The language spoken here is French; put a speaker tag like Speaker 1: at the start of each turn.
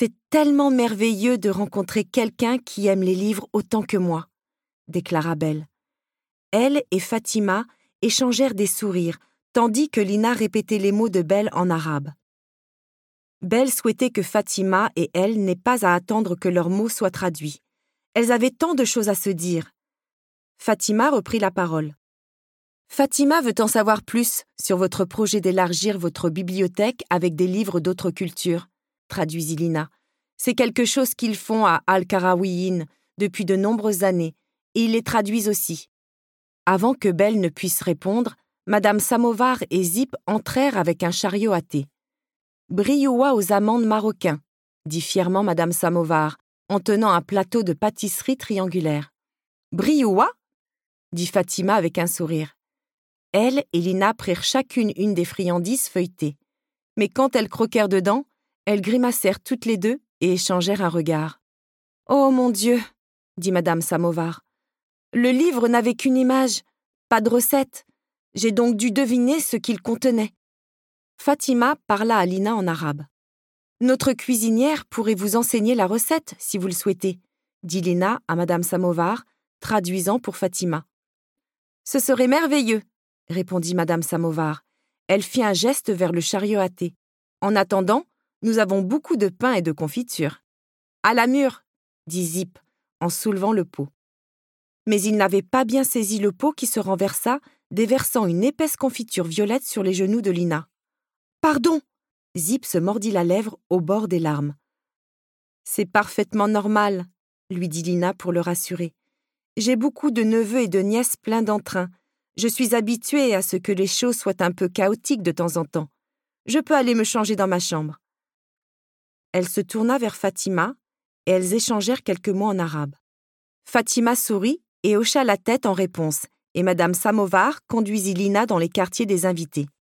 Speaker 1: C'est tellement merveilleux de rencontrer quelqu'un qui aime les livres autant que moi, déclara Belle. Elle et Fatima échangèrent des sourires, tandis que Lina répétait les mots de Belle en arabe. Belle souhaitait que Fatima et elle n'aient pas à attendre que leurs mots soient traduits. Elles avaient tant de choses à se dire. Fatima reprit la parole. Fatima veut en savoir plus sur votre projet d'élargir votre bibliothèque avec des livres d'autres cultures, traduisit Lina. C'est quelque chose qu'ils font à Al-Karawiyin depuis de nombreuses années, et ils les traduisent aussi. Avant que Belle ne puisse répondre, Madame Samovar et Zip entrèrent avec un chariot à thé. Brioua aux amandes marocains, dit fièrement Madame Samovar, en tenant un plateau de pâtisserie triangulaire. Brioua, dit Fatima avec un sourire. Elle et Lina prirent chacune une des friandises feuilletées. Mais quand elles croquèrent dedans, elles grimacèrent toutes les deux et échangèrent un regard. « Oh mon Dieu !» dit Madame Samovar. « Le livre n'avait qu'une image, pas de recette. J'ai donc dû deviner ce qu'il contenait. » Fatima parla à Lina en arabe. « Notre cuisinière pourrait vous enseigner la recette, si vous le souhaitez, » dit Lina à Madame Samovar, traduisant pour Fatima. « Ce serait merveilleux !» répondit Madame Samovar. Elle fit un geste vers le chariot à thé. « En attendant, nous avons beaucoup de pain et de confiture. »« À la mûre !» dit Zip, en soulevant le pot. Mais il n'avait pas bien saisi le pot qui se renversa, déversant une épaisse confiture violette sur les genoux de Lina. « Pardon !» Zip se mordit la lèvre au bord des larmes. « C'est parfaitement normal, » lui dit Lina pour le rassurer. « J'ai beaucoup de neveux et de nièces pleins d'entrain. Je suis habituée à ce que les choses soient un peu chaotiques de temps en temps. Je peux aller me changer dans ma chambre. » Elle se tourna vers Fatima et elles échangèrent quelques mots en arabe. Fatima sourit et hocha la tête en réponse, et Madame Samovar conduisit Lina dans les quartiers des invités.